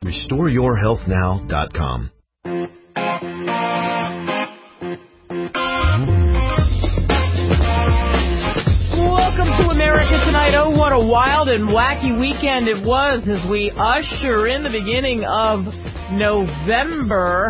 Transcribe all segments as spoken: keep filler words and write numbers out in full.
restore your health now dot com. Welcome to America Tonight. Oh, what a wild and wacky weekend it was as we usher in the beginning of November.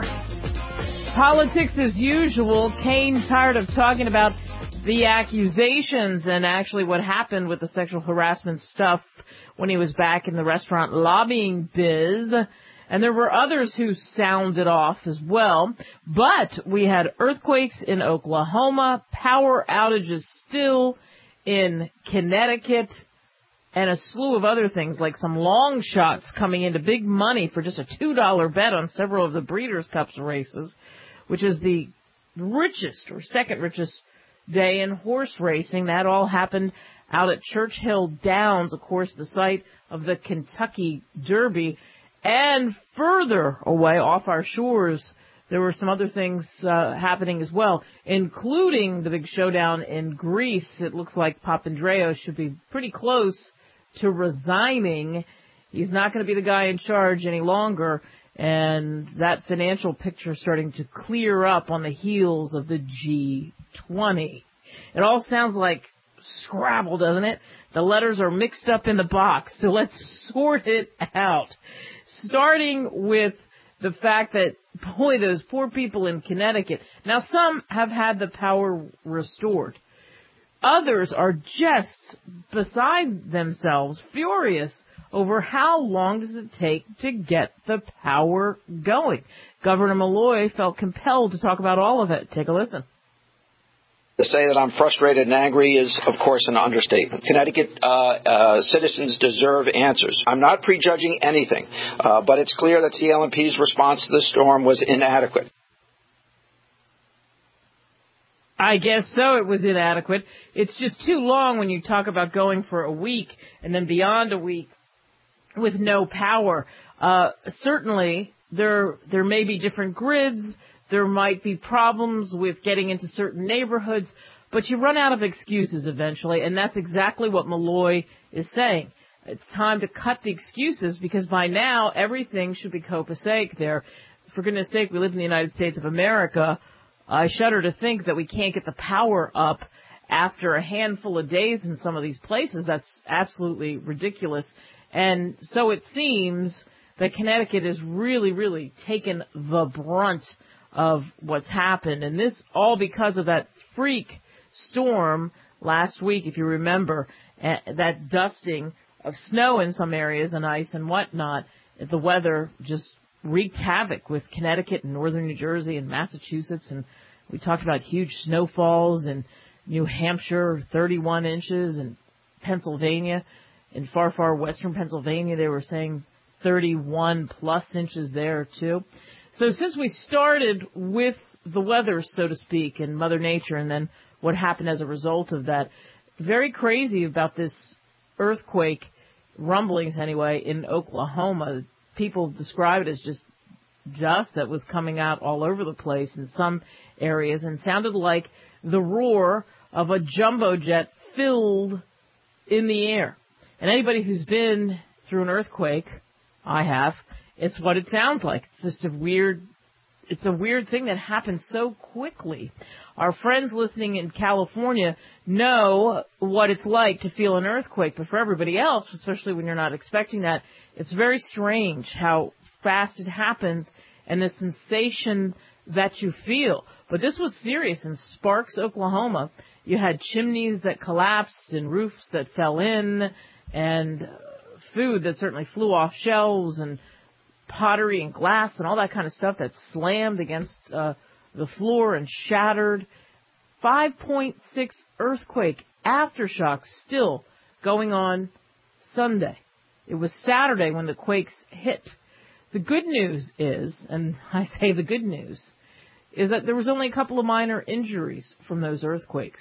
Politics as usual. Kane tired of talking about the accusations and actually what happened with the sexual harassment stuff when he was back in the restaurant lobbying biz. And there were others who sounded off as well. But we had earthquakes in Oklahoma, power outages still in Connecticut, and a slew of other things like some long shots coming into big money for just a two dollar bet on several of the Breeders' Cup races, which is the richest or second richest day in horse racing. That all happened out at Churchill Downs, of course, the site of the Kentucky Derby. And further away off our shores, there were some other things uh, happening as well, including the big showdown in Greece. It looks like Papandreou should be pretty close to resigning. He's not going to be the guy in charge any longer, and that financial picture is starting to clear up on the heels of the G twenty. It all sounds like Scrabble, doesn't it? The letters are mixed up in the box, so let's sort it out. Starting with the fact that, boy, those poor people in Connecticut. Now, some have had the power restored. Others are just beside themselves, furious over how long does it take to get the power going. Governor Malloy felt compelled to talk about all of it. Take a listen. To say that I'm frustrated and angry is, of course, an understatement. Connecticut uh, uh, citizens deserve answers. I'm not prejudging anything, uh, but it's clear that C L M P's response to the storm was inadequate. I guess so. It was inadequate. It's just too long when you talk about going for a week and then beyond a week with no power. Uh, certainly, there there may be different grids. There might be problems with getting into certain neighborhoods, but you run out of excuses eventually, and that's exactly what Malloy is saying. It's time to cut the excuses because by now everything should be copacetic there. For goodness sake, we live in the United States of America. I shudder to think that we can't get the power up after a handful of days in some of these places. That's absolutely ridiculous. And so it seems that Connecticut has really, really taken the brunt of what's happened. And this all because of that freak storm last week, if you remember, uh, that dusting of snow in some areas and ice and whatnot. The weather just wreaked havoc with Connecticut and northern New Jersey and Massachusetts. And we talked about huge snowfalls in New Hampshire, thirty-one inches, and Pennsylvania. In far, far western Pennsylvania, they were saying thirty-one plus inches there, too. So since we started with the weather, so to speak, and Mother Nature, and then what happened as a result of that, very crazy about this earthquake, rumblings anyway, in Oklahoma. People describe it as just dust that was coming out all over the place in some areas and sounded like the roar of a jumbo jet filled in the air. And anybody who's been through an earthquake, I have, it's what it sounds like. It's just a weird, it's a weird thing that happens so quickly. Our friends listening in California know what it's like to feel an earthquake, but for everybody else, especially when you're not expecting that, it's very strange how fast it happens and the sensation that you feel. But this was serious in Sparks, Oklahoma. You had chimneys that collapsed and roofs that fell in and food that certainly flew off shelves and pottery and glass and all that kind of stuff that slammed against uh, the floor and shattered. five point six earthquake aftershocks still going on Sunday. It was Saturday when the quakes hit. The good news is, and I say the good news, is that there was only a couple of minor injuries from those earthquakes.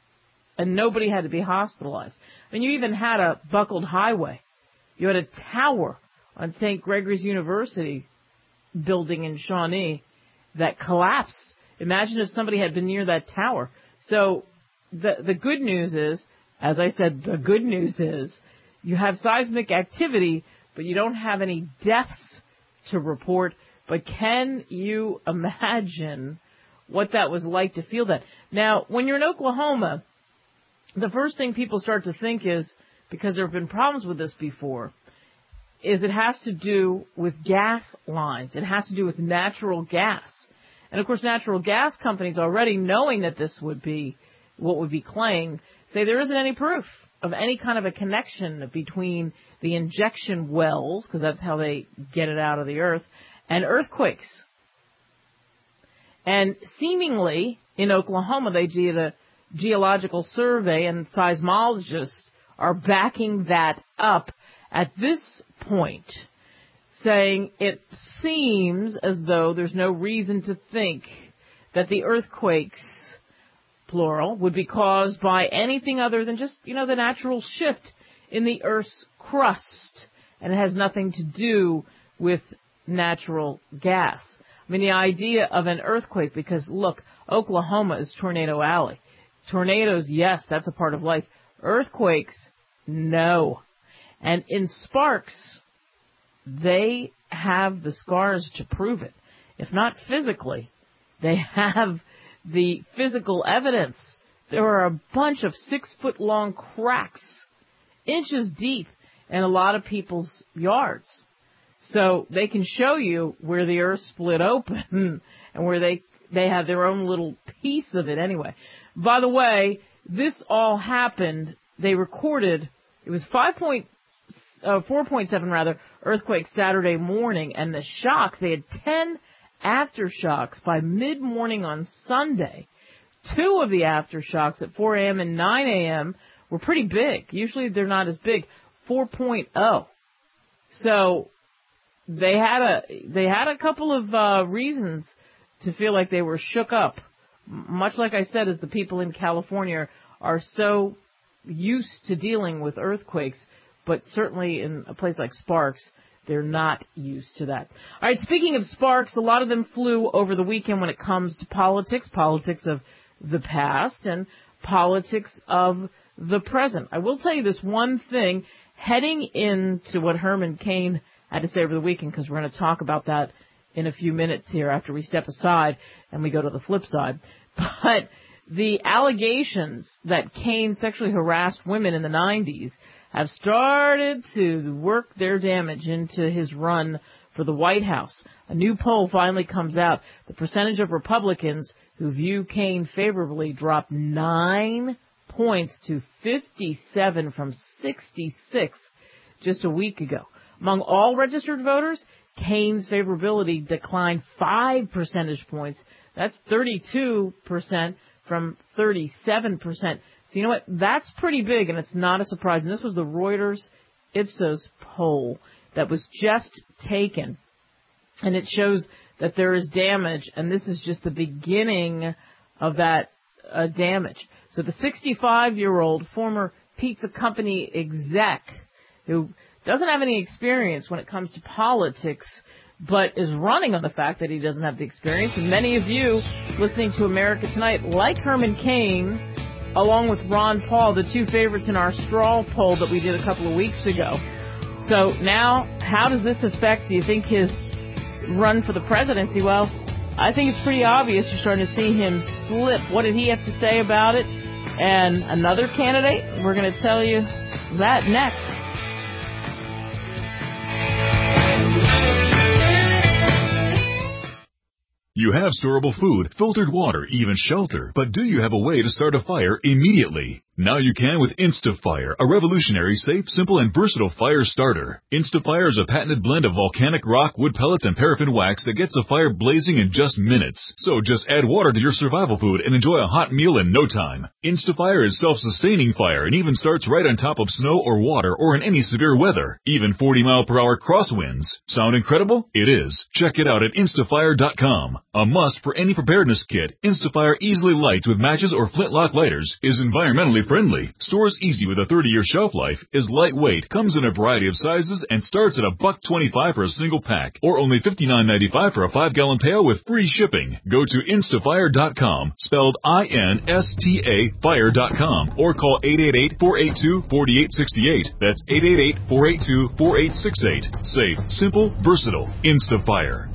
And nobody had to be hospitalized. And you even had a buckled highway. You had a tower on Saint Gregory's University building in Shawnee that collapsed. Imagine if somebody had been near that tower. So the the good news is, as I said, the good news is you have seismic activity, but you don't have any deaths to report. But can you imagine what that was like to feel that? Now, when you're in Oklahoma, the first thing people start to think is, because there have been problems with this before, is it has to do with gas lines. It has to do with natural gas. And, of course, natural gas companies already knowing that this would be what would be claimed, say there isn't any proof of any kind of a connection between the injection wells, because that's how they get it out of the earth, and earthquakes. And seemingly, in Oklahoma, they did a geological survey, and seismologists are backing that up at this point, saying it seems as though there's no reason to think that the earthquakes, plural, would be caused by anything other than just, you know, the natural shift in the Earth's crust. And it has nothing to do with natural gas. I mean, the idea of an earthquake, because, look, Oklahoma is Tornado Alley. Tornadoes, yes, that's a part of life. Earthquakes, no. And in Sparks, they have the scars to prove it. If not physically, they have the physical evidence. There are a bunch of six-foot-long cracks, inches deep, in a lot of people's yards. So they can show you where the earth split open and where they they have their own little piece of it anyway. By the way, this all happened, they recorded, it was five point, uh, four point seven rather, earthquake Saturday morning, and the shocks, they had ten aftershocks by mid-morning on Sunday. Two of the aftershocks at four a.m. and nine a.m. were pretty big. Usually they're not as big. four point oh. So they had a they had a couple of uh, reasons to feel like they were shook up. Much like I said, as the people in California are so used to dealing with earthquakes, but certainly in a place like Sparks, they're not used to that. All right, speaking of Sparks, a lot of them flew over the weekend when it comes to politics, politics of the past and politics of the present. I will tell you this one thing, heading into what Herman Cain had to say over the weekend, because we're going to talk about that in a few minutes here after we step aside and we go to the flip side. But the allegations that Cain sexually harassed women in the nineties have started to work their damage into his run for the White House. A new poll finally comes out. The percentage of Republicans who view Cain favorably dropped nine points to fifty-seven from sixty-six just a week ago. Among all registered voters, Cain's favorability declined five percentage points. That's thirty-two percent from thirty-seven percent. So you know what? That's pretty big, and it's not a surprise. And this was the Reuters Ipsos poll that was just taken. And it shows that there is damage, and this is just the beginning of that uh, damage. So the sixty-five-year-old former pizza company exec who doesn't have any experience when it comes to politics, but is running on the fact that he doesn't have the experience. And many of you listening to America Tonight, like Herman Cain, along with Ron Paul, the two favorites in our straw poll that we did a couple of weeks ago. So now, how does this affect, do you think, his run for the presidency? Well, I think it's pretty obvious. You're starting to see him slip. What did he have to say about it? And another candidate? We're going to tell you that next. You have storable food, filtered water, even shelter, but do you have a way to start a fire immediately? Now you can with InstaFire, a revolutionary, safe, simple, and versatile fire starter. InstaFire is a patented blend of volcanic rock, wood pellets, and paraffin wax that gets a fire blazing in just minutes. So just add water to your survival food and enjoy a hot meal in no time. InstaFire is self-sustaining fire and even starts right on top of snow or water or in any severe weather, even forty mile per hour crosswinds. Sound incredible? It is. Check it out at instafire dot com. A must for any preparedness kit, InstaFire easily lights with matches or flintlock lighters, is environmentally family-friendly, stores easy with a thirty-year shelf life, is lightweight, comes in a variety of sizes, and starts at a buck twenty-five for a single pack, or only fifty-nine ninety-five for a five-gallon pail with free shipping. Go to instafire dot com, spelled I N S T A fire dot com, or call eight eight eight, four eight two, four eight six eight. That's eight eight eight, four eight two, four eight six eight. Safe, simple, versatile. Instafire.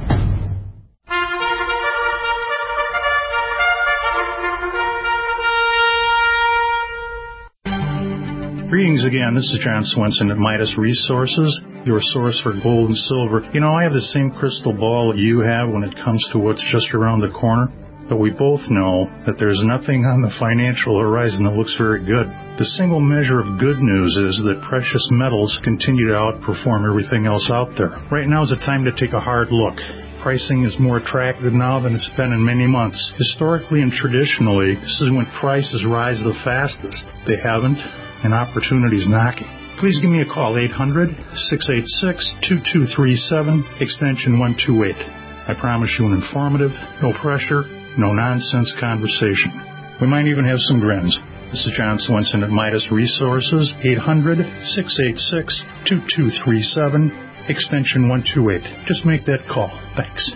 Greetings again. This is John Swenson at Midas Resources, your source for gold and silver. You know, I have the same crystal ball that you have when it comes to what's just around the corner, but we both know that there's nothing on the financial horizon that looks very good. The single measure of good news is that precious metals continue to outperform everything else out there. Right now is the time to take a hard look. Pricing is more attractive now than it's been in many months. Historically and traditionally, this is when prices rise the fastest. They haven't, and opportunity's knocking. Please give me a call, eight hundred, six eight six, two two three seven, extension one two eight. I promise you an informative, no pressure, no nonsense conversation. We might even have some grins. This is John Swenson at Midas Resources, eight hundred, six eight six, two two three seven, extension one two eight. Just make that call. Thanks.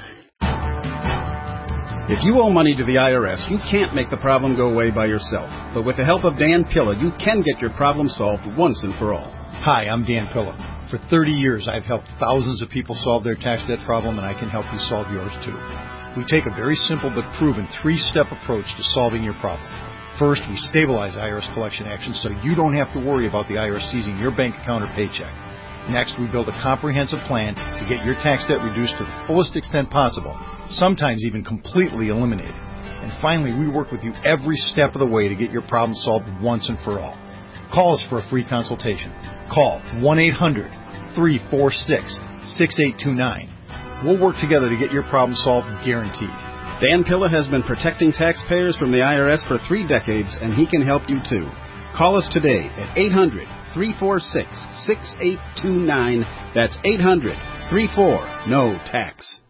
If you owe money to the I R S, you can't make the problem go away by yourself. But with the help of Dan Pilla, you can get your problem solved once and for all. Hi, I'm Dan Pilla. For thirty years, I've helped thousands of people solve their tax debt problem, and I can help you solve yours too. We take a very simple but proven three-step approach to solving your problem. First, we stabilize I R S collection actions so you don't have to worry about the I R S seizing your bank account or paycheck. Next, we build a comprehensive plan to get your tax debt reduced to the fullest extent possible, sometimes even completely eliminated. And finally, we work with you every step of the way to get your problem solved once and for all. Call us for a free consultation. Call one eight hundred, three four six, six eight two nine. We'll work together to get your problem solved, guaranteed. Dan Pilla has been protecting taxpayers from the I R S for three decades, and he can help you too. Call us today at eight hundred, three four six, six eight two nine. That's eight hundred, three four, N O tax.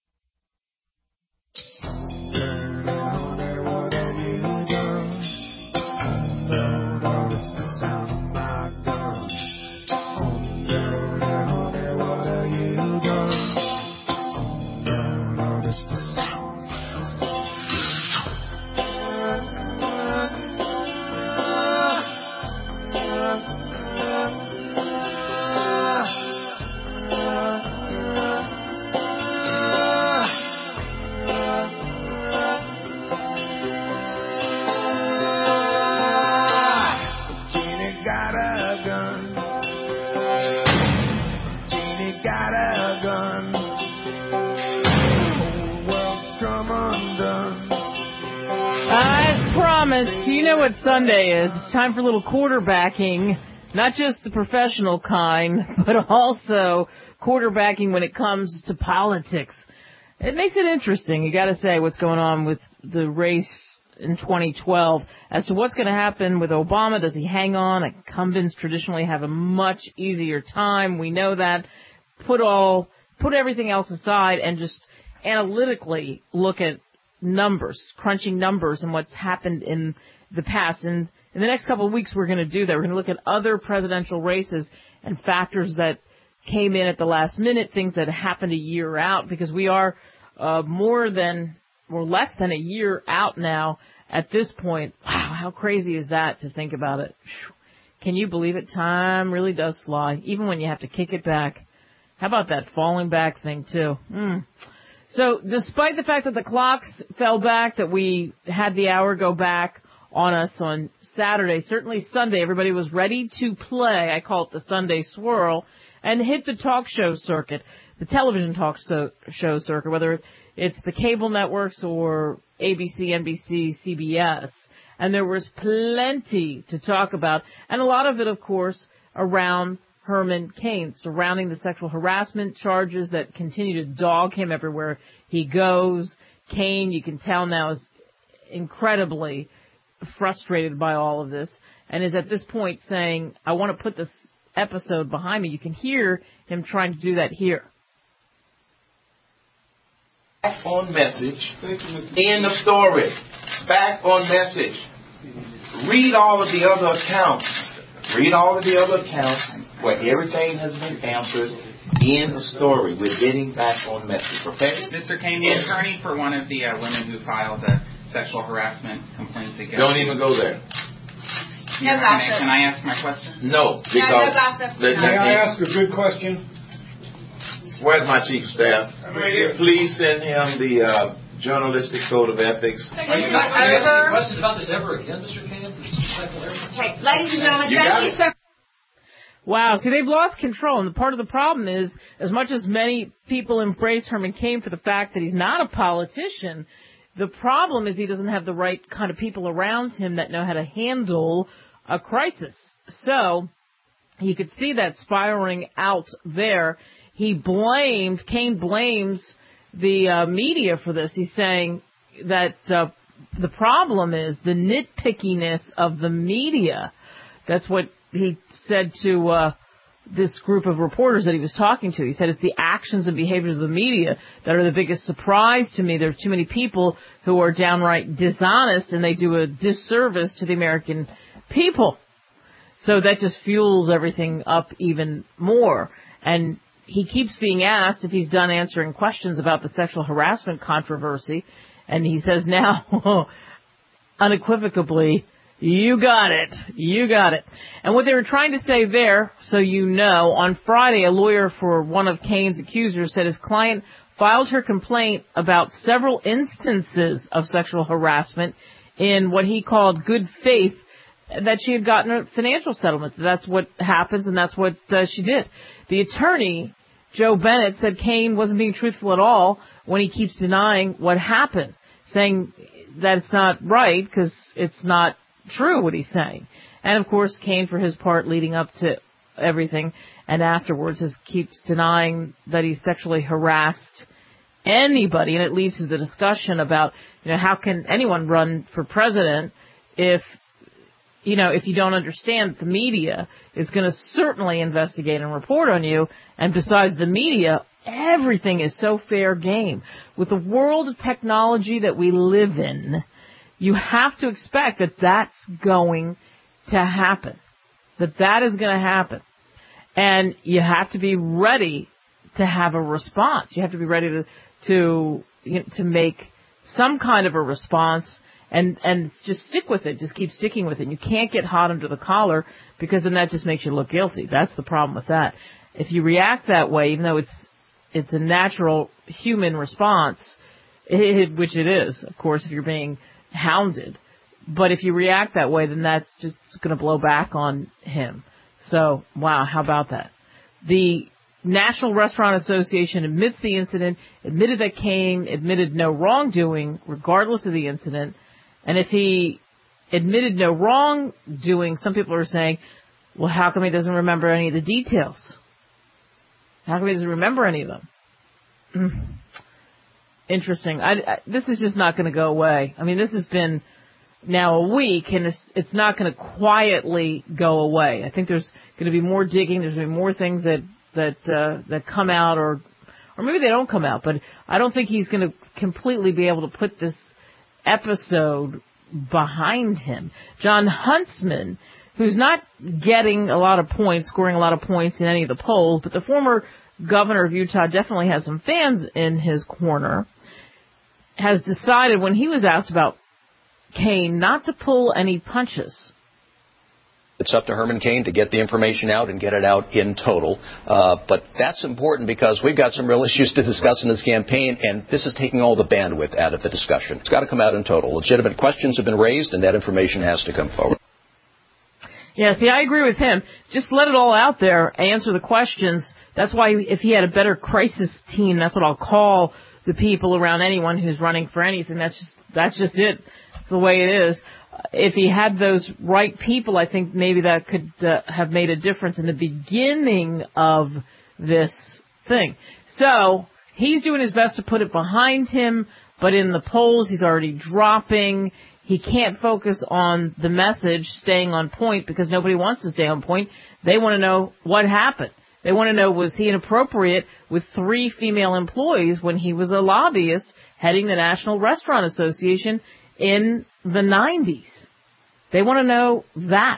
You know what Sunday is. It's time for a little quarterbacking, not just the professional kind, but also quarterbacking when it comes to politics. It makes it interesting, you got to say, what's going on with the race in twenty twelve. As to what's going to happen with Obama, does he hang on? Incumbents traditionally have a much easier time. We know that. Put all, put everything else aside and just analytically look at numbers, crunching numbers and what's happened in the past. And in the next couple of weeks, we're going to do that. We're going to look at other presidential races and factors that came in at the last minute, things that happened a year out, because we are uh, more than or less than a year out now at this point. Wow, how crazy is that to think about it? Can you believe it? Time really does fly, even when you have to kick it back. How about that falling back thing, too? Mm. So despite the fact that the clocks fell back, that we had the hour go back on us on Saturday, certainly Sunday, everybody was ready to play. I call it the Sunday swirl, and hit the talk show circuit, the television talk so, show circuit, whether it's the cable networks or A B C, N B C, C B S. And there was plenty to talk about, and a lot of it, of course, around Herman Cain, surrounding the sexual harassment charges that continue to dog him everywhere he goes. Cain, you can tell now, is incredibly frustrated by all of this and is at this point saying, I want to put this episode behind me. You can hear him trying to do that here. Back on message. End of story. Back on message. read all of the other accounts. Read all of the other accounts where everything has been answered in the story. We're getting back on message, okay? Mister Kane, the attorney for one of the uh, women who filed a sexual harassment complaint against... Don't even go there. No can, I, can I ask my question? No, because... No, no gossip. The, May I ask a good question? Where's my chief of staff? Right here. Please send him the uh, journalistic code of ethics. Are you not going to ask any questions about this ever again, Mister Kane? Okay, ladies and gentlemen, you thank you so much. Wow, see, they've lost control, and part of the problem is, as much as many people embrace Herman Cain for the fact that he's not a politician, the problem is he doesn't have the right kind of people around him that know how to handle a crisis. So, you could see that spiraling out there. He blamed, Cain blames the uh, media for this. He's saying that uh, the problem is the nitpickiness of the media. That's what he said to uh, this group of reporters that he was talking to. He said it's the actions and behaviors of the media that are the biggest surprise to me. There are too many people who are downright dishonest, and they do a disservice to the American people. So that just fuels everything up even more. And he keeps being asked if he's done answering questions about the sexual harassment controversy, and he says now, unequivocally, you got it. You got it. And what they were trying to say there, so you know, on Friday, a lawyer for one of Cain's accusers said his client filed her complaint about several instances of sexual harassment in what he called good faith, that she had gotten a financial settlement. That's what happens, and that's what uh, she did. The attorney, Joe Bennett, said Cain wasn't being truthful at all when he keeps denying what happened, saying that it's not right because it's not true what he's saying. And of course, Cain, for his part, leading up to everything and afterwards, is, keeps denying that he sexually harassed anybody. And it leads to the discussion about, you know, how can anyone run for president if, you know, if you don't understand that the media is going to certainly investigate and report on you. And besides the media, everything is so fair game. With the world of technology that we live in, you have to expect that that's going to happen, that that is going to happen. And you have to be ready to have a response. You have to be ready to to you know, to make some kind of a response and, and just stick with it. Just keep sticking with it. You can't get hot under the collar because then that just makes you look guilty. That's the problem with that. If you react that way, even though it's it's a natural human response, it, which it is, of course, if you're being hounded. But if you react that way, then that's just going to blow back on him. So, wow, how about that? The National Restaurant Association admits the incident, admitted that Cain admitted no wrongdoing, regardless of the incident. And if he admitted no wrongdoing, some people are saying, well, how come he doesn't remember any of the details? How come he doesn't remember any of them? Mm. Interesting. I, I, this is just not going to go away. I mean, this has been now a week, and it's, it's not going to quietly go away. I think there's going to be more digging. There's going to be more things that that uh, that come out, or or maybe they don't come out. But I don't think he's going to completely be able to put this episode behind him. John Huntsman, who's not getting a lot of points, scoring a lot of points in any of the polls, but the former governor of Utah definitely has some fans in his corner, has decided when he was asked about Cain not to pull any punches. It's up to Herman Cain to get the information out and get it out in total. Uh, but that's important because we've got some real issues to discuss in this campaign, and this is taking all the bandwidth out of the discussion. It's got to come out in total. Legitimate questions have been raised, and that information has to come forward. Yeah, see, I agree with him. Just let it all out there, answer the questions. That's why if he had a better crisis team, that's what I'll call the people around anyone who's running for anything. That's just that's just it. It's the way it is. If he had those right people, I think maybe that could uh, have made a difference in the beginning of this thing. So he's doing his best to put it behind him, but in the polls he's already dropping. He can't focus on the message, staying on point, because nobody wants to stay on point. They want to know what happened. They want to know, was he inappropriate with three female employees when he was a lobbyist heading the National Restaurant Association in the nineties? They want to know that.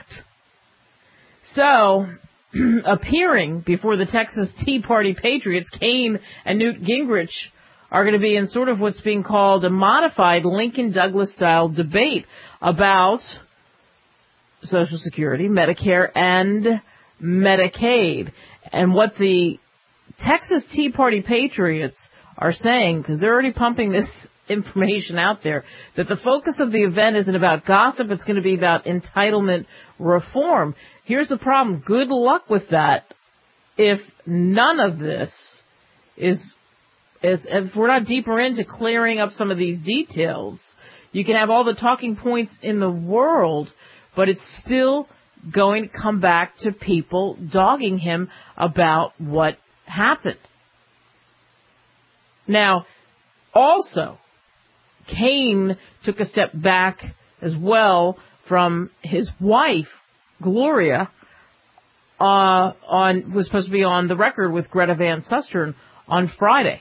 So, appearing before the Texas Tea Party Patriots, Kaine and Newt Gingrich are going to be in sort of what's being called a modified Lincoln Douglas-style debate about Social Security, Medicare, and Medicaid. And what the Texas Tea Party Patriots are saying, because they're already pumping this information out there, that the focus of the event isn't about gossip, it's going to be about entitlement reform. Here's the problem. Good luck with that if none of this is, is if we're not deeper into clearing up some of these details. You can have all the talking points in the world, but it's still going to come back to people dogging him about what happened. Now, also, Kaine took a step back as well from his wife, Gloria, uh, on was supposed to be on the record with Greta Van Susteren on Friday.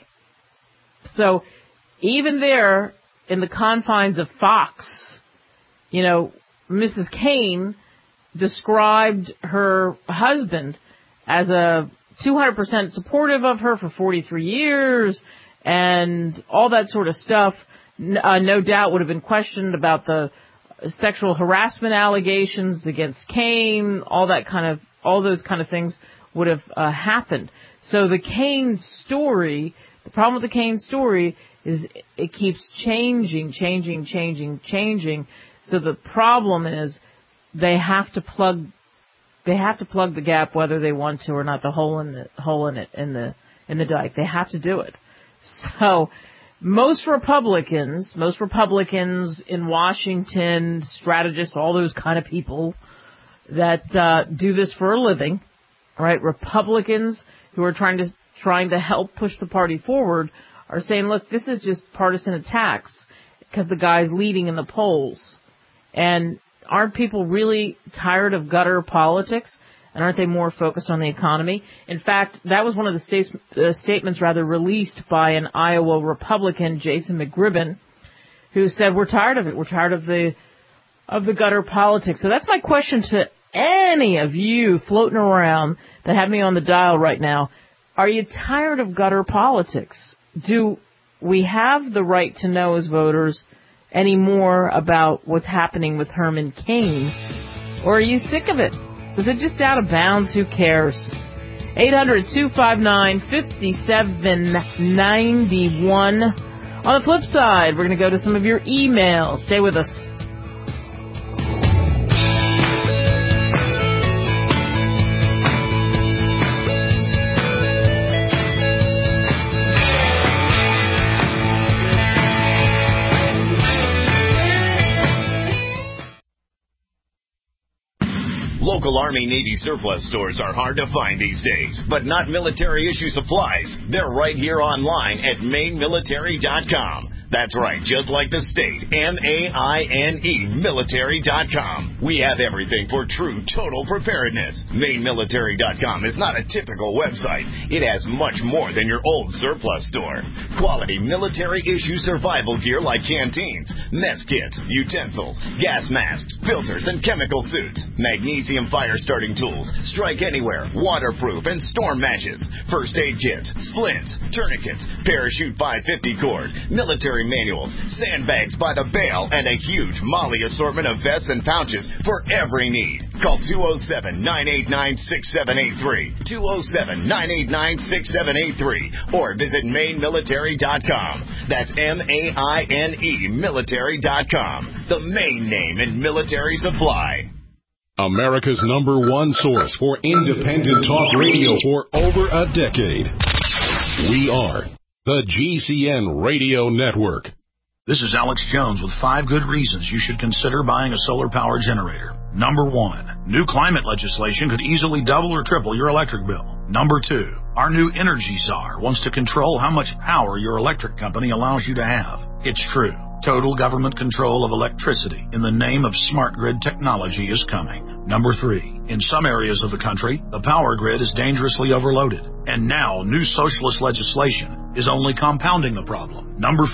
So even there, in the confines of Fox, you know, Missus Kaine described her husband as a two hundred percent supportive of her for forty-three years and all that sort of stuff. Uh, no doubt would have been questioned about the sexual harassment allegations against Kaine, all that kind of, all those kind of things would have uh, happened. So the Kaine story, the problem with the Kaine story is it keeps changing, changing, changing, changing. So the problem is they have to plug, they have to plug the gap whether they want to or not, the hole in the hole in it in the in the dike. They have to do it. So most Republicans, most Republicans in Washington, strategists, all those kind of people that uh, do this for a living, right? Republicans who are trying to trying to help push the party forward are saying, look, this is just partisan attacks because the guy's leading in the polls. And aren't people really tired of gutter politics? And aren't they more focused on the economy? In fact, that was one of the state, uh, statements rather released by an Iowa Republican, Jason McGribbon, who said, we're tired of it. We're tired of the of the gutter politics. So that's my question to any of you floating around that have me on the dial right now. Are you tired of gutter politics? Do we have the right to know as voters any more about what's happening with Herman Cain? Or are you sick of it? Is it just out of bounds? Who cares? eight hundred, two five nine, five seven nine one. On the flip side, we're going to go to some of your emails. Stay with us. Local Army Navy surplus stores are hard to find these days, but not military issue supplies. They're right here online at maine military dot com. That's right, just like the state, M A I N E, military dot com. We have everything for true total preparedness. maine military dot com is not a typical website. It has much more than your old surplus store. Quality military-issue survival gear like canteens, mess kits, utensils, gas masks, filters, and chemical suits. Magnesium fire-starting tools, strike anywhere, waterproof, and storm matches. First aid kits, splints, tourniquets, parachute five fifty cord, military manuals, sandbags by the bale, and a huge Molly assortment of vests and pouches for every need. Call two oh seven, nine eight nine, six seven eight three, two oh seven, nine eight nine, six seven eight three, or visit maine military dot com. That's M A I N E, military dot com. The main name in military supply. America's number one source for independent talk radio for over a decade. We are the G C N Radio Network. This is Alex Jones with five good reasons you should consider buying a solar power generator. Number one, new climate legislation could easily double or triple your electric bill. Number two, our new energy czar wants to control how much power your electric company allows you to have. It's true. Total government control of electricity in the name of smart grid technology is coming. Number three, in some areas of the country, the power grid is dangerously overloaded. And now new socialist legislation is only compounding the problem. Number four,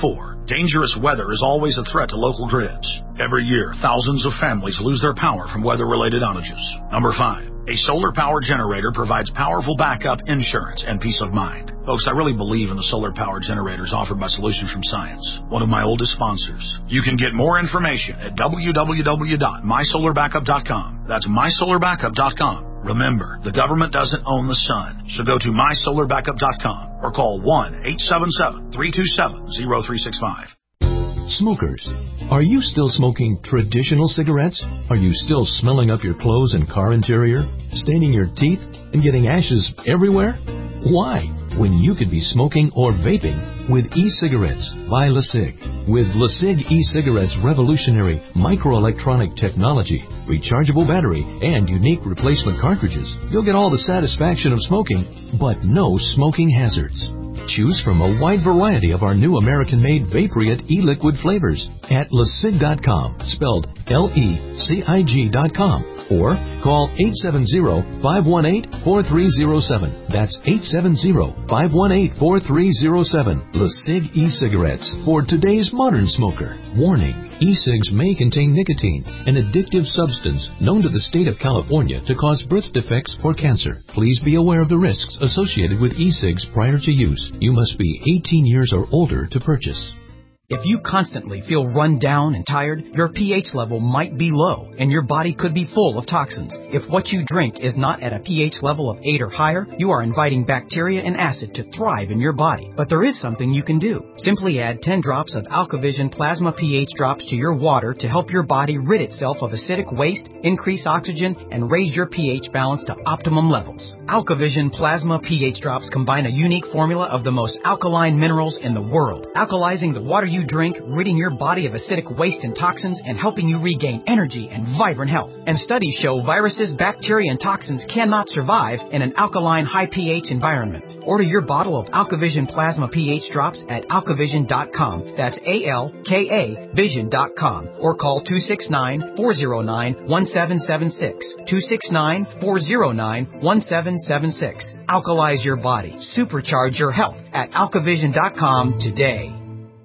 Dangerous weather is always a threat to local grids. Every year, thousands of families lose their power from weather-related outages. Number five, a solar power generator provides powerful backup insurance and peace of mind. Folks, I really believe in the solar power generators offered by Solutions from Science, one of my oldest sponsors. You can get more information at w w w dot my solar backup dot com. That's my solar backup dot com. Remember, the government doesn't own the sun, so go to my solar backup dot com or call one eight seven seven, three two seven, zero three six five. Smokers, are you still smoking traditional cigarettes? Are you still smelling up your clothes and car interior, staining your teeth, and getting ashes everywhere? Why, when you could be smoking or vaping with e-cigarettes by LeSig? With LeSig e-cigarettes' revolutionary microelectronic technology, rechargeable battery, and unique replacement cartridges, you'll get all the satisfaction of smoking, but no smoking hazards. Choose from a wide variety of our new American-made Vaporite e-liquid flavors at lesig dot com, spelled L E C I G dot com, or call eight seven zero, five one eight, four three zero seven. That's eight seven zero, five one eight, four three zero seven. LeSig e-cigarettes for today's modern smoker. Warning. E-cigs may contain nicotine, an addictive substance known to the state of California to cause birth defects or cancer. Please be aware of the risks associated with e-cigs prior to use. You must be eighteen years or older to purchase. If you constantly feel run down and tired, your pH level might be low, and your body could be full of toxins. If what you drink is not at a pH level of eight or higher, you are inviting bacteria and acid to thrive in your body. But there is something you can do. Simply add ten drops of AlkaVision Plasma pH drops to your water to help your body rid itself of acidic waste, increase oxygen, and raise your pH balance to optimum levels. AlkaVision Plasma pH drops combine a unique formula of the most alkaline minerals in the world, alkalizing the water you drink, ridding your body of acidic waste and toxins, and helping you regain energy and vibrant health. And studies show viruses, bacteria, and toxins cannot survive in an alkaline, high pH environment. Order your bottle of AlkaVision Plasma pH drops at alkavision dot com. That's A L K A vision dot com. Or call two six nine, four zero nine, one seven seven six. two six nine, four zero nine, one seven seven six. Alkalize your body. Supercharge your health at alkavision dot com today.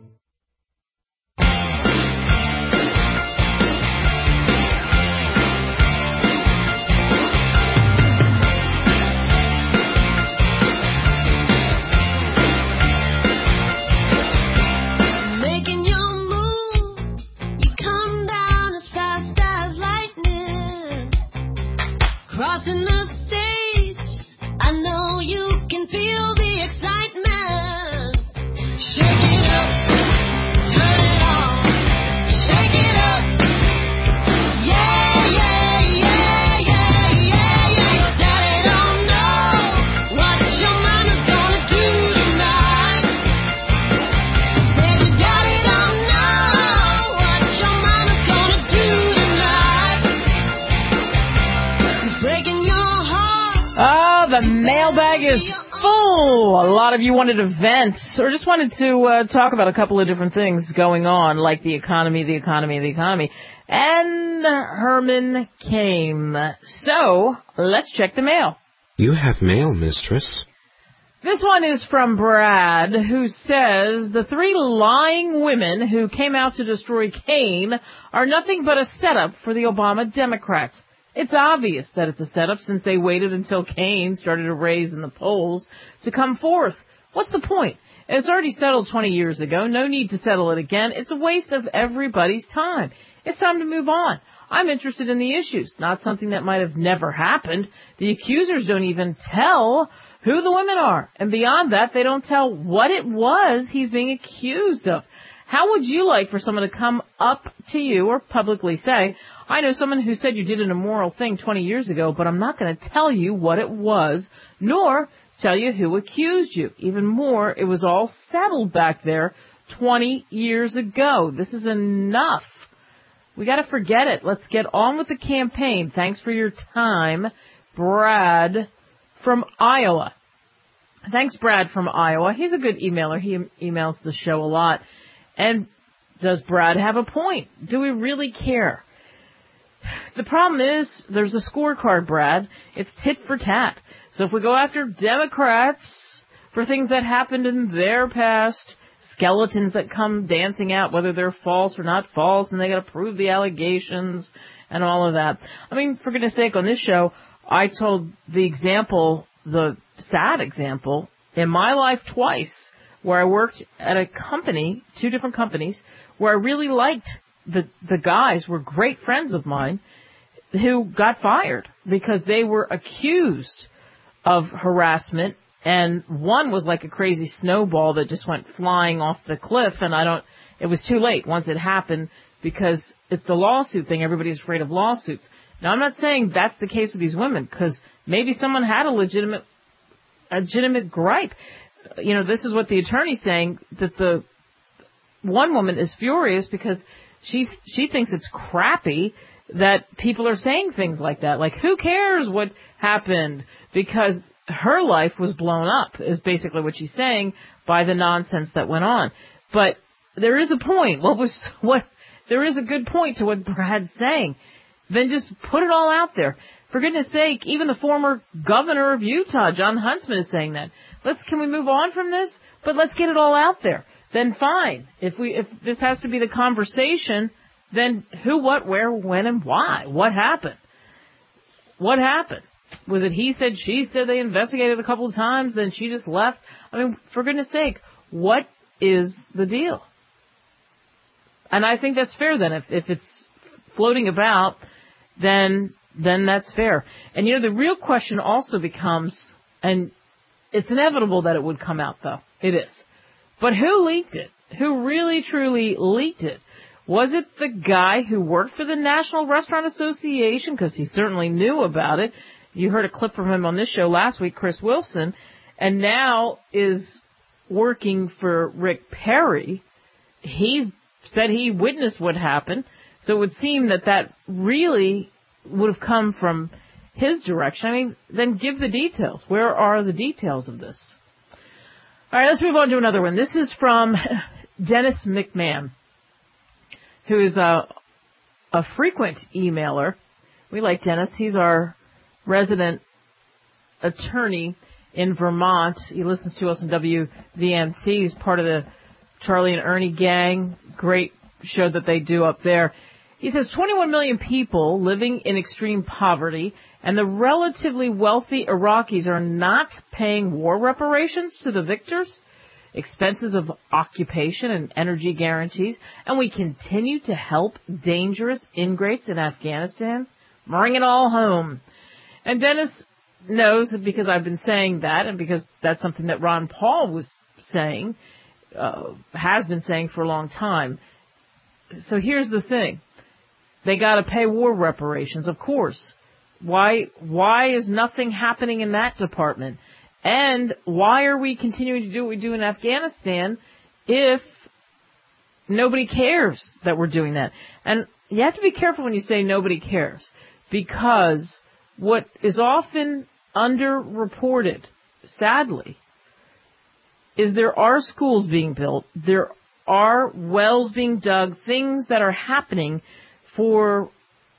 Crossing the stage, I know you can feel the excitement. Shake it up, turn it on, shake it up. Yeah, yeah, yeah, yeah, yeah, yeah. Your daddy don't know what your mama's gonna do tonight. Said your daddy don't know what your mama's gonna do tonight. He's breaking your heart. Oh, the mailbag is full. A lot of you wanted to vent or just wanted to uh, talk about a couple of different things going on, like the economy, the economy, the economy. And Herman came. So, let's check the mail. You have mail, mistress. This one is from Brad, who says, the three lying women who came out to destroy Kane are nothing but a setup for the Obama Democrats. It's obvious that it's a setup since they waited until Kane started to raise in the polls to come forth. What's the point? It's already settled twenty years ago. No need to settle it again. It's a waste of everybody's time. It's time to move on. I'm interested in the issues, not something that might have never happened. The accusers don't even tell who the women are. And beyond that, they don't tell what it was he's being accused of. How would you like for someone to come up to you or publicly say, I know someone who said you did an immoral thing twenty years ago, but I'm not going to tell you what it was, nor tell you who accused you. Even more, it was all settled back there twenty years ago. This is enough. We got to forget it. Let's get on with the campaign. Thanks for your time, Brad from Iowa. Thanks, Brad from Iowa. He's a good emailer. He emails the show a lot. And does Brad have a point? Do we really care? The problem is there's a scorecard, Brad. It's tit for tat. So if we go after Democrats for things that happened in their past, skeletons that come dancing out, whether they're false or not false, and they got to prove the allegations and all of that. I mean, for goodness sake, on this show, I told the example, the sad example, in my life twice, where I worked at a company, two different companies, where I really liked the the guys, were great friends of mine, who got fired because they were accused of harassment, and one was like a crazy snowball that just went flying off the cliff, and I don't, it was too late once it happened, because it's the lawsuit thing. Everybody's afraid of lawsuits. Now, I'm not saying that's the case with these women, because maybe someone had a legitimate, a legitimate gripe. You know, this is what the attorney's saying, that the one woman is furious because she she thinks it's crappy that people are saying things like that. Like, who cares what happened? Because her life was blown up, is basically what she's saying, by the nonsense that went on. But there is a point. What was what? There is a good point to what Brad's saying. Then just put it all out there. For goodness sake, even the former governor of Utah, John Huntsman, is saying that. Let's can we move on from this? But let's get it all out there. Then fine. If we if this has to be the conversation, then who, what, where, when, and why? What happened? What happened? Was it he said, she said, they investigated a couple of times, then she just left? I mean, for goodness sake, what is the deal? And I think that's fair then. If if it's floating about, then then that's fair. And, you know, the real question also becomes, and it's inevitable that it would come out, though. It is. But who leaked it? Who really, truly leaked it? Was it the guy who worked for the National Restaurant Association? Because he certainly knew about it. You heard a clip from him on this show last week, Chris Wilson, and now is working for Rick Perry. He said he witnessed what happened. So it would seem that that really would have come from his direction. I mean, then give the details. Where are the details of this? All right, let's move on to another one. This is from Dennis McMahon, who is a, a frequent emailer. We like Dennis. He's our resident attorney in Vermont. He listens to us on W V M T. He's part of the Charlie and Ernie gang. Great show that they do up there. He says twenty-one million people living in extreme poverty, and the relatively wealthy Iraqis are not paying war reparations to the victors, expenses of occupation and energy guarantees, and we continue to help dangerous ingrates in Afghanistan. Bring it all home. And Dennis knows, because I've been saying that, and because that's something that Ron Paul was saying, uh, has been saying for a long time. So here's the thing. They got to pay war reparations, of course. Why why is nothing happening in that department? And why are we continuing to do what we do in Afghanistan if nobody cares that we're doing that? And you have to be careful when you say nobody cares, because what is often underreported, sadly, is there are schools being built, there are wells being dug, things that are happening for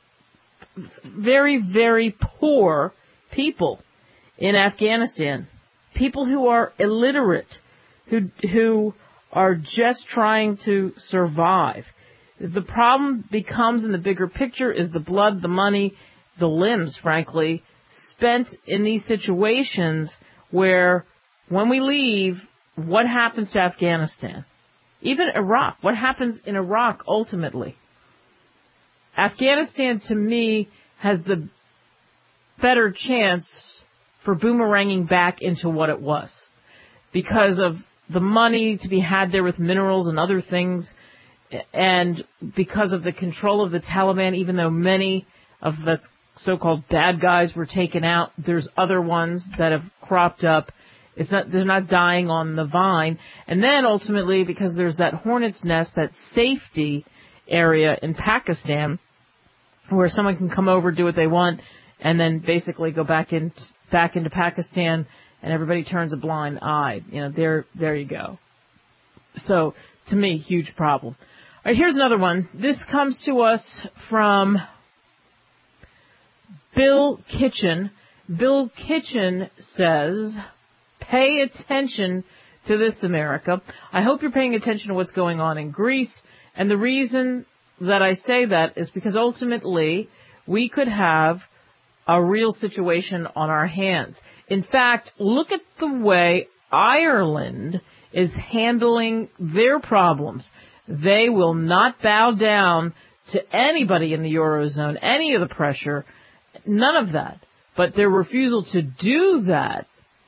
very, very poor people in Afghanistan, people who are illiterate, who who are just trying to survive. The problem becomes, in the bigger picture, is the blood, the money, the limbs, frankly, spent in these situations where, when we leave, what happens to Afghanistan? Even Iraq. What happens in Iraq ultimately? Afghanistan, to me, has the better chance for boomeranging back into what it was, because of the money to be had there with minerals and other things, and because of the control of the Taliban. Even though many of the so-called bad guys were taken out, there's other ones that have cropped up. It's not, they're not dying on the vine. And then ultimately, because there's that hornet's nest, that safety area in Pakistan, where someone can come over, do what they want, and then basically go back in, back into Pakistan, and everybody turns a blind eye. You know, there, there you go. So, to me, huge problem. All right, here's another one. This comes to us from Bill Kitchen. Bill Kitchen says, pay attention to this, America. I hope you're paying attention to what's going on in Greece. And the reason that I say that is because ultimately we could have a real situation on our hands. In fact, look at the way Ireland is handling their problems. They will not bow down to anybody in the Eurozone, any of the pressure, none of that. But their refusal to do that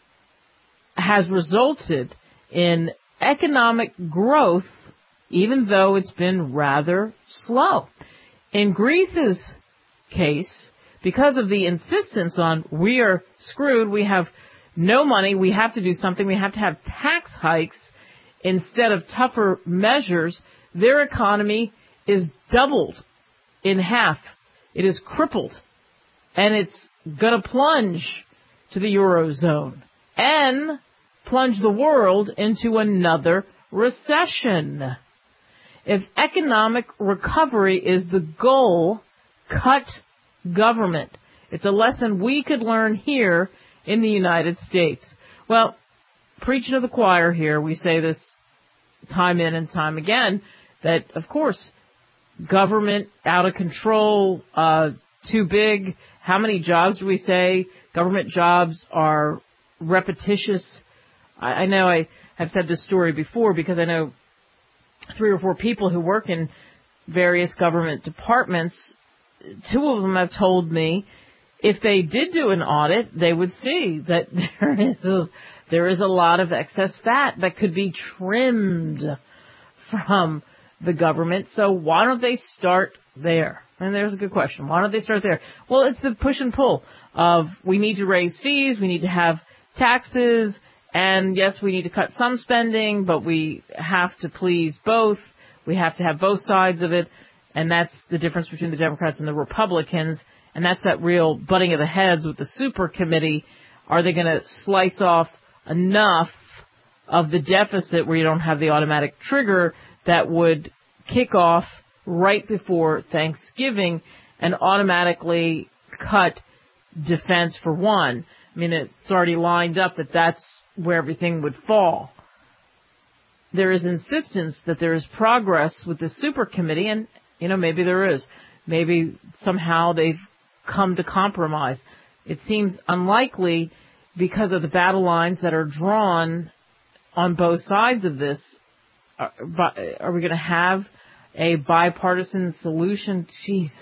has resulted in economic growth, even though it's been rather slow. In Greece's case, because of the insistence on we are screwed, we have no money, we have to do something, we have to have tax hikes instead of tougher measures, their economy is doubled in half. It is crippled. And it's going to plunge to the Eurozone and plunge the world into another recession. If economic recovery is the goal, cut government. It's a lesson we could learn here in the United States. Well, preaching to the choir here, we say this time in and time again, that, of course, government out of control, uh, too big. How many jobs do we say? Government jobs are repetitious. I, I know I have said this story before because I know three or four people who work in various government departments. Two of them have told me if they did do an audit, they would see that there is a, there is a lot of excess fat that could be trimmed from the government. So why don't they start there? And there's a good question. Why don't they start there? Well, it's the push and pull of we need to raise fees, we need to have taxes, and yes, we need to cut some spending, but we have to please both. We have to have both sides of it, and that's the difference between the Democrats and the Republicans, and that's that real butting of the heads with the super committee. Are they going to slice off enough of the deficit where you don't have the automatic trigger that would kick off right before Thanksgiving and automatically cut defense for one? I mean, it's already lined up that that's where everything would fall. There is insistence that there is progress with the super committee, and, you know, maybe there is. Maybe somehow they've come to compromise. It seems unlikely because of the battle lines that are drawn on both sides of this. Are, are we going to have a bipartisan solution? Jeez,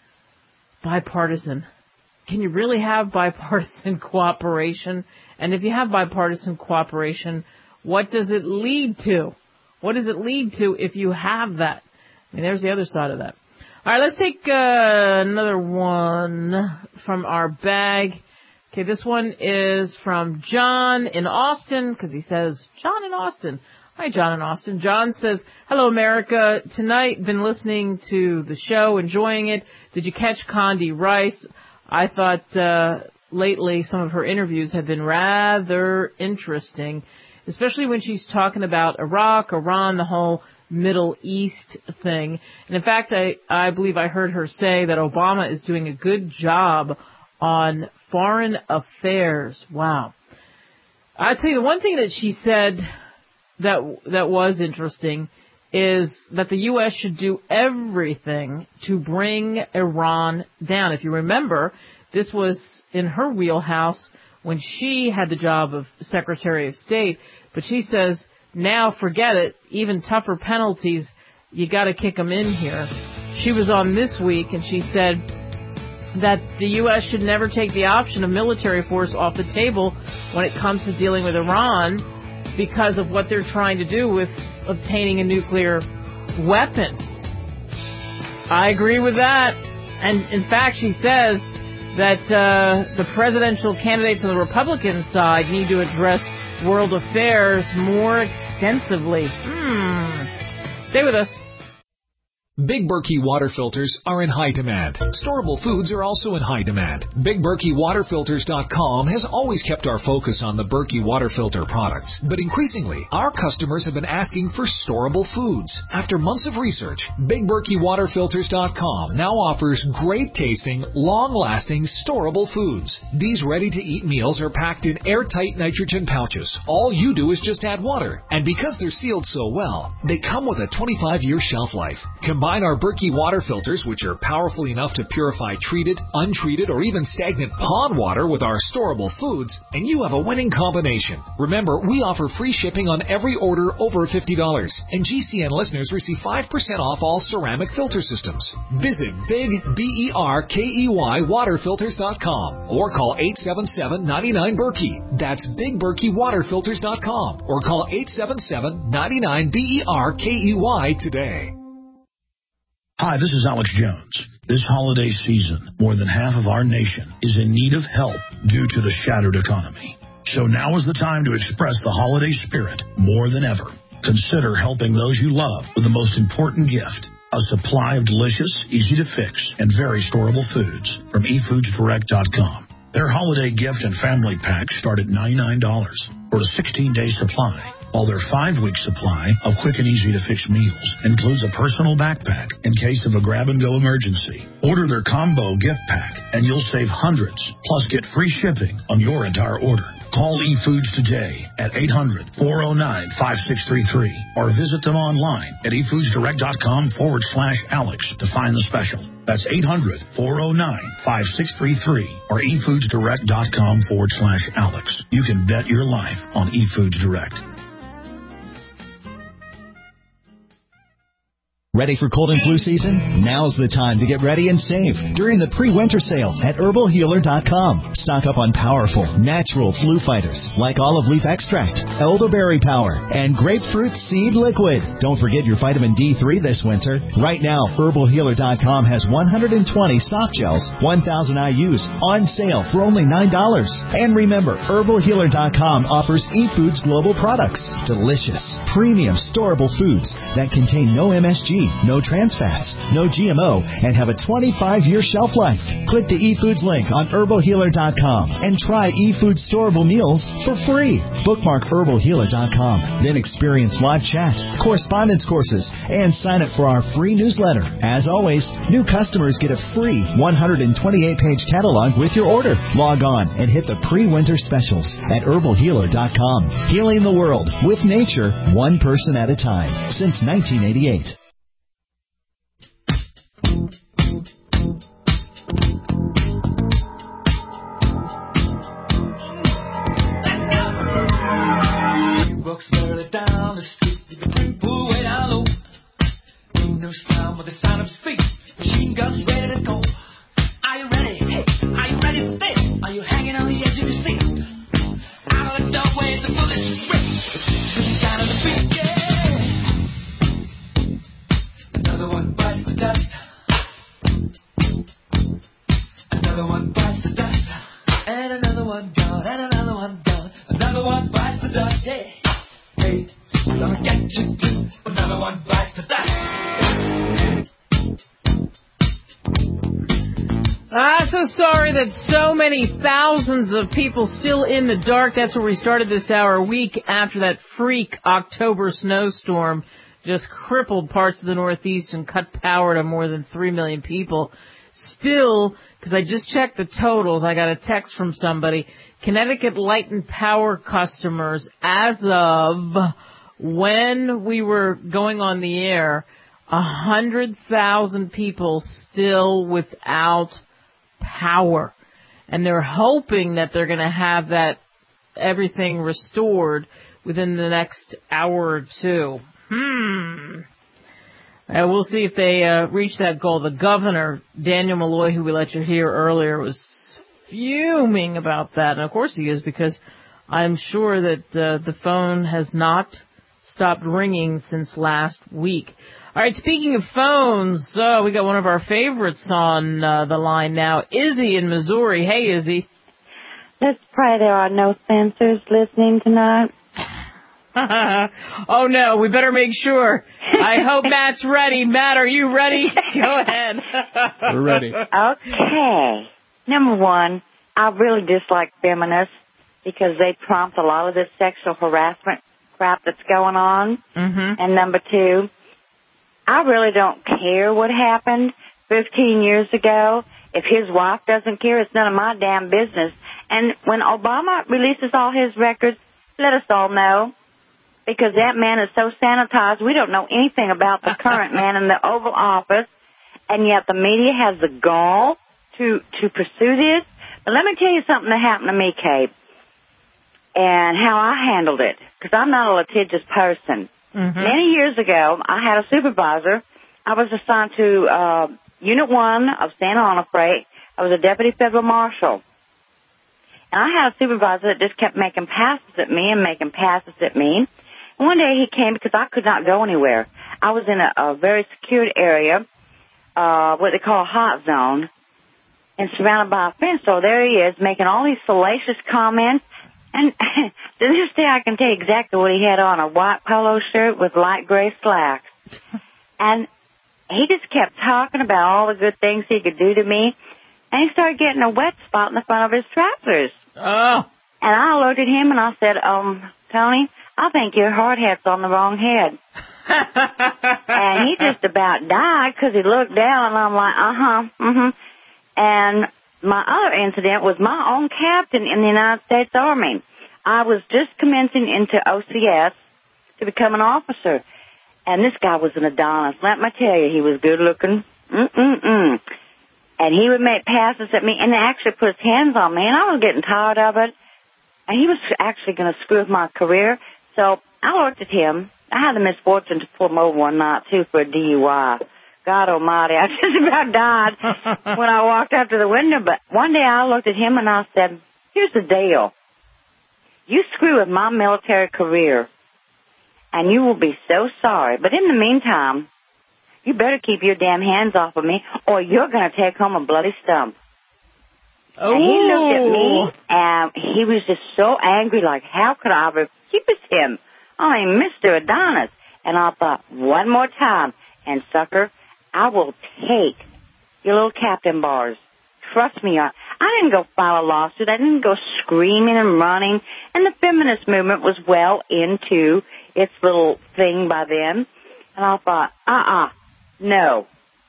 bipartisan. Can you really have bipartisan cooperation? And if you have bipartisan cooperation, what does it lead to? What does it lead to if you have that? I mean, there's the other side of that. All right, let's take uh, another one from our bag. Okay, this one is from John in Austin, because he says, John in Austin. Hi, John in Austin. John says, hello, America. Tonight, been listening to the show, enjoying it. Did you catch Condi Rice? I thought uh, lately some of her interviews have been rather interesting, especially when she's talking about Iraq, Iran, the whole Middle East thing. And in fact, I, I believe I heard her say that Obama is doing a good job on foreign affairs. Wow. I'll tell you, the one thing that she said that that was interesting is that the U S should do everything to bring Iran down. If you remember, this was in her wheelhouse when she had the job of Secretary of State. But she says, now forget it, even tougher penalties, you got to kick them in here. She was on This Week, and she said that the U S should never take the option of military force off the table when it comes to dealing with Iran because of what they're trying to do with obtaining a nuclear weapon. I agree with that. And in fact, she says that uh, the presidential candidates on the Republican side need to address world affairs more extensively. Hmm. Stay with us. Big Berkey water filters are in high demand. Storable foods are also in high demand. Big Berkey Water Filters dot com has always kept our focus on the Berkey water filter products, but increasingly, our customers have been asking for storable foods. After months of research, Big Berkey Water Filters dot com now offers great-tasting, long-lasting, storable foods. These ready-to-eat meals are packed in airtight nitrogen pouches. All you do is just add water, and because they're sealed so well, they come with a twenty-five year shelf life. Combine our Berkey water filters, which are powerful enough to purify treated, untreated, or even stagnant pond water with our storable foods, and you have a winning combination. Remember, we offer free shipping on every order over fifty dollars, and G C N listeners receive five percent off all ceramic filter systems. Visit Big B E R K E Y Water Filters dot com or call eight seven seven, nine nine, Berkey. That's Big Berkey Water Filters dot com or call eight seven seven, nine nine, B E R K E Y today. Hi, this is Alex Jones. This holiday season, more than half of our nation is in need of help due to the shattered economy. So now is the time to express the holiday spirit more than ever. Consider helping those you love with the most important gift, a supply of delicious, easy-to-fix, and very storable foods from e foods direct dot com. Their holiday gift and family packs start at ninety-nine dollars for a sixteen day supply. While their five-week supply of quick and easy-to-fix meals includes a personal backpack in case of a grab-and-go emergency. Order their combo gift pack, and you'll save hundreds, plus get free shipping on your entire order. Call eFoods today at eight hundred, four oh nine, five six three three or visit them online at e foods direct dot com forward slash Alex to find the special. That's eight hundred, four oh nine, five six three three or e foods direct dot com forward slash Alex. You can bet your life on eFoods Direct. Ready for cold and flu season? Now's the time to get ready and save during the pre-winter sale at herbal healer dot com. Stock up on powerful, natural flu fighters like olive leaf extract, elderberry power, and grapefruit seed liquid. Don't forget your vitamin D three this winter. Right now, herbal healer dot com has one hundred twenty soft gels, one thousand I U's on sale for only nine dollars. And remember, herbal healer dot com offers eFoods Global products. Delicious, premium, storable foods that contain no M S G, no trans fats, no G M O, and have a twenty-five year shelf life. Click the eFoods link on herbal healer dot com and try eFoods storable meals for free. Bookmark herbal healer dot com, then experience live chat, correspondence courses, and sign up for our free newsletter. As always, new customers get a free one hundred twenty-eight page catalog with your order. Log on and hit the pre-winter specials at herbal healer dot com. Healing the world with nature, one person at a time, since nineteen eighty-eight. Walks barely down the street with the big pool way down low. No sound with the sound of his feet. Machine guns ready to go. Are you ready? Hey, are you ready for this? Are you hanging on the edge of your seat? Out of the doorway, the bullets rip. The sound of the beat, yeah. Another one bites the dust. Another one bites the dust. And another one gone. And another one gone. Another one bites the dust, yeah. Hey, gonna get you too. Another one bites the dust. I'm so sorry that so many thousands of people still in the dark. That's where we started this hour, a week after that freak October snowstorm just crippled parts of the Northeast and cut power to more than three million people. Still, because I just checked the totals, I got a text from somebody, Connecticut Light and Power customers, as of when we were going on the air, one hundred thousand people still without power. And they're hoping that they're going to have that everything restored within the next hour or two. Hmm. Uh, we'll see if they uh, reach that goal. The governor, Daniel Malloy, who we let you hear earlier, was fuming about that. And of course he is, because I'm sure that uh, the phone has not stopped ringing since last week. All right, speaking of phones, uh, we got one of our favorites on uh, the line now, Izzy in Missouri. Hey, Izzy. Let's pray there are no censors listening tonight. Oh, no, we better make sure. I hope Matt's ready. Matt, are you ready? Go ahead. We're ready. Okay. Number one, I really dislike feminists because they prompt a lot of this sexual harassment crap that's going on. Mm-hmm. And number two, I really don't care what happened fifteen years ago. If his wife doesn't care, it's none of my damn business. And when Obama releases all his records, let us all know. Because that man is so sanitized, we don't know anything about the current man in the Oval Office. And yet the media has the gall to, to pursue this. But let me tell you something that happened to me, Kate, and how I handled it. Because I'm not a litigious person. Mm-hmm. Many years ago, I had a supervisor. I was assigned to uh, Unit one of Santa Onofre. I was a deputy federal marshal. And I had a supervisor that just kept making passes at me and making passes at me. And one day he came because I could not go anywhere. I was in a, a very secured area, uh, what they call a hot zone, and surrounded by a fence. So there he is, making all these salacious comments. And to this day, I can tell you exactly what he had on, a white polo shirt with light gray slacks. And he just kept talking about all the good things he could do to me. And he started getting a wet spot in the front of his trousers. Oh. And I looked at him and I said, um, Tony, I think your hard hat's on the wrong head. And he just about died because he looked down and I'm like, uh-huh, mm-hmm. And my other incident was my own captain in the United States Army. I was just commencing into O C S to become an officer. And this guy was an Adonis. Let me tell you, he was good looking. Mm-mm-mm. And he would make passes at me and actually put his hands on me. And I was getting tired of it. And he was actually going to screw with my career. So I looked at him. I had the misfortune to pull him over one night, too, for a D U I. God almighty, I just about died when I walked up to the window. But one day I looked at him and I said, here's the deal. You screw with my military career, and you will be so sorry. But in the meantime, you better keep your damn hands off of me, or you're going to take home a bloody stump. Oh. And he looked at me, and he was just so angry, like, how could I refuse him? I mean, Mister Adonis. And I thought, one more time, and sucker, I will take your little captain bars. Trust me, I, I didn't go file a lawsuit. I didn't go screaming and running. And the feminist movement was well into its little thing by then. And I thought, uh-uh, no.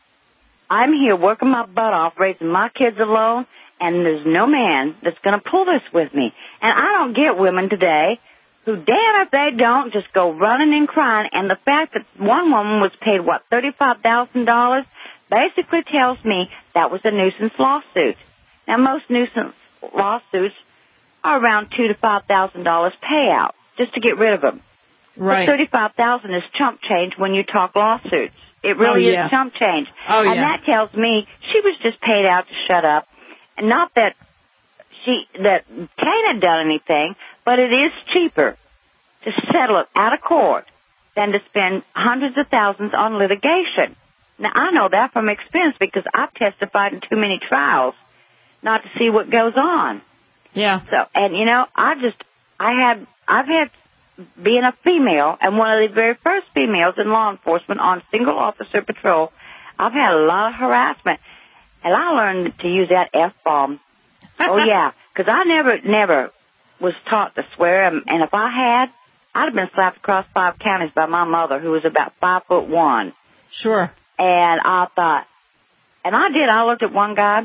I'm here working my butt off, raising my kids alone, and there's no man that's going to pull this with me. And I don't get women today who, damn if they don't, just go running and crying. And the fact that one woman was paid, what, thirty-five thousand dollars, basically tells me that was a nuisance lawsuit. Now, most nuisance lawsuits are around two to five thousand dollars payout just to get rid of them. Right. But thirty-five thousand dollars is chump change when you talk lawsuits. It really oh, yeah. is chump change. Oh, and yeah. that tells me she was just paid out to shut up. And not that she, that Kane had done anything, but it is cheaper to settle it out of court than to spend hundreds of thousands on litigation. Now, I know that from experience because I've testified in too many trials not to see what goes on. Yeah. So, and you know, I just, I had, I've had, being a female and one of the very first females in law enforcement on single officer patrol, I've had a lot of harassment. And I learned to use that F-bomb. Oh, yeah, because I never, never was taught to swear. And, and if I had, I'd have been slapped across five counties by my mother, who was about five foot one. Sure. And I thought, and I did. I looked at one guy.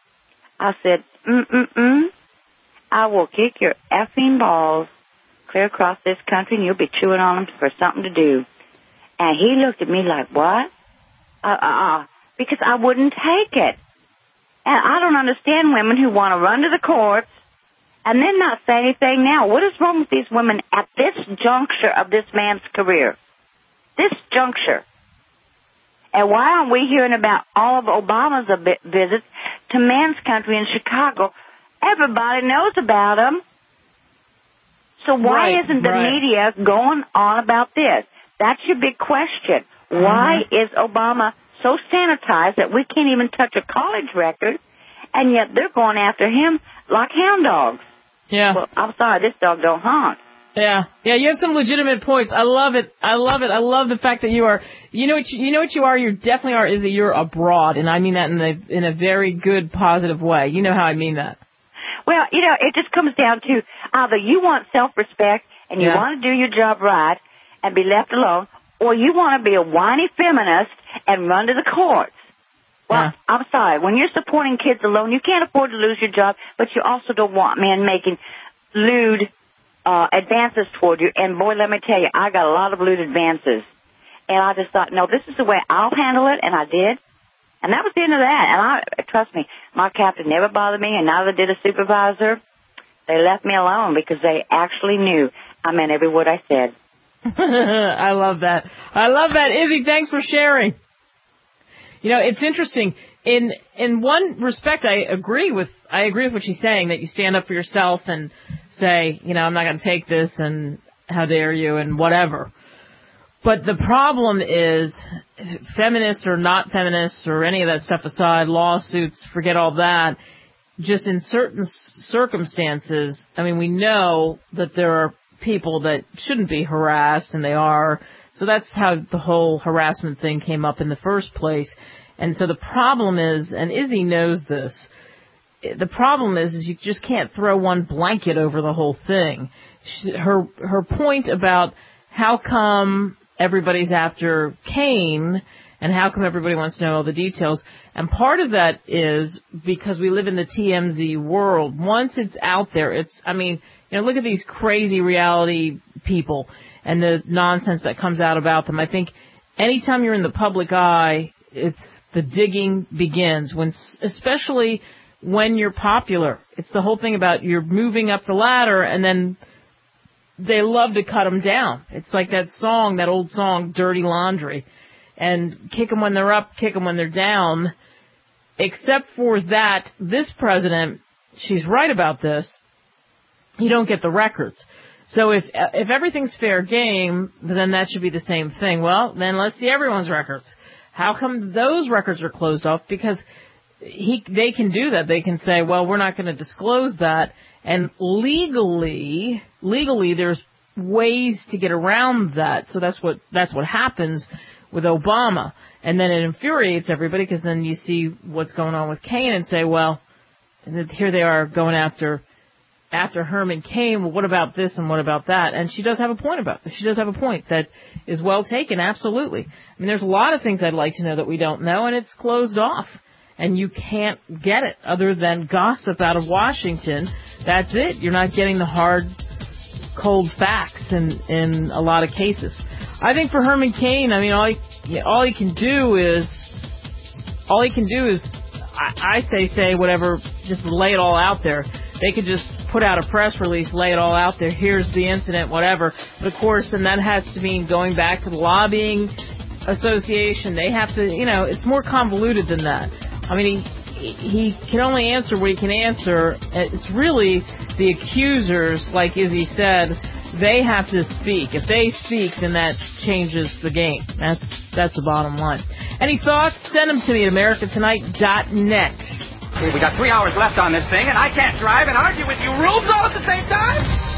I said, mm-mm-mm, I will kick your effing balls clear across this country, and you'll be chewing on them for something to do. And he looked at me like, what? Uh-uh-uh, because I wouldn't take it. And I don't understand women who want to run to the courts and then not say anything now. What is wrong with these women at this juncture of this man's career? This juncture. And why aren't we hearing about all of Obama's visits to man's country in Chicago? Everybody knows about them. So why right, isn't the right. media going on about this? That's your big question. Why mm-hmm. is Obama so sanitized that we can't even touch a college record, and yet they're going after him like hound dogs? Yeah. Well, I'm sorry, this dog don't honk. Yeah, yeah, you have some legitimate points. I love it. I love it. I love the fact that you are, you know what you, you know what you are? You definitely are, Izzy, you're abroad, and I mean that in a, in a very good, positive way. You know how I mean that. Well, you know, it just comes down to either you want self-respect and you Yeah. want to do your job right and be left alone, or you want to be a whiny feminist and run to the courts. Well, Yeah. I'm sorry. When you're supporting kids alone, you can't afford to lose your job, but you also don't want men making lewd uh, advances toward you. And, boy, let me tell you, I got a lot of lewd advances. And I just thought, no, this is the way I'll handle it, and I did. And that was the end of that. And I, trust me, my captain never bothered me, and neither did a supervisor. They left me alone because they actually knew I meant every word I said. I love that. I love that. Izzy, thanks for sharing. You know, it's interesting. In in one respect, I agree with I agree with what she's saying, that you stand up for yourself and say, you know, I'm not going to take this, and how dare you, and whatever. But the problem is, feminists or not feminists or any of that stuff aside, lawsuits, forget all that, just in certain circumstances, I mean, we know that there are people that shouldn't be harassed, and they are. So that's how the whole harassment thing came up in the first place. And so the problem is, and Izzy knows this, the problem is, is you just can't throw one blanket over the whole thing. She, her her point about how come everybody's after Cain and how come everybody wants to know all the details, and part of that is because we live in the T M Z world. Once it's out there, it's, I mean, you know, look at these crazy reality people and the nonsense that comes out about them. I think anytime you're in the public eye, it's the digging begins, when, especially when you're popular. It's the whole thing about you're moving up the ladder, and then they love to cut them down. It's like that song, that old song, Dirty Laundry. And kick them when they're up, kick them when they're down. Except for that, this president, she's right about this, you don't get the records. So if if everything's fair game, then that should be the same thing. Well, then let's see everyone's records. How come those records are closed off? Because he they can do that. They can say, well, we're not going to disclose that. And legally, legally, there's ways to get around that. So that's what that's what happens with Obama. And then it infuriates everybody, because then you see what's going on with Cain and say, well, here they are going after after Herman Cain. Well, what about this and what about that? And she does have a point about it. She does have a point that is well taken, absolutely. I mean, there's a lot of things I'd like to know that we don't know, and it's closed off. And you can't get it other than gossip out of Washington. That's it. You're not getting the hard, cold facts in, in a lot of cases. I think for Herman Cain, I mean, all he, all he can do is, all he can do is, I, I say, say whatever, just lay it all out there. They could just put out a press release, lay it all out there. Here's the incident, whatever. But of course, then that has to mean going back to the lobbying association. They have to, you know, it's more convoluted than that. I mean, he, he can only answer what he can answer. It's really the accusers, like Izzy said, they have to speak. If they speak, then that changes the game. That's that's the bottom line. Any thoughts? Send them to me at america tonight dot net. We got three hours left on this thing, and I can't drive and argue with you rules all at the same time.